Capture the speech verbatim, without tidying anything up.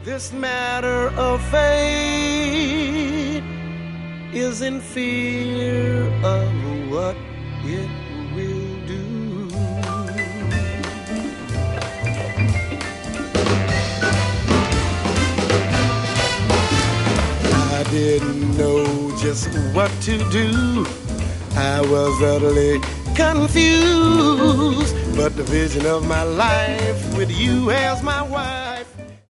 This matter of fate is in fear of what it will do. I didn't know just what to do. I was utterly confused, but the vision of my life with you as my wife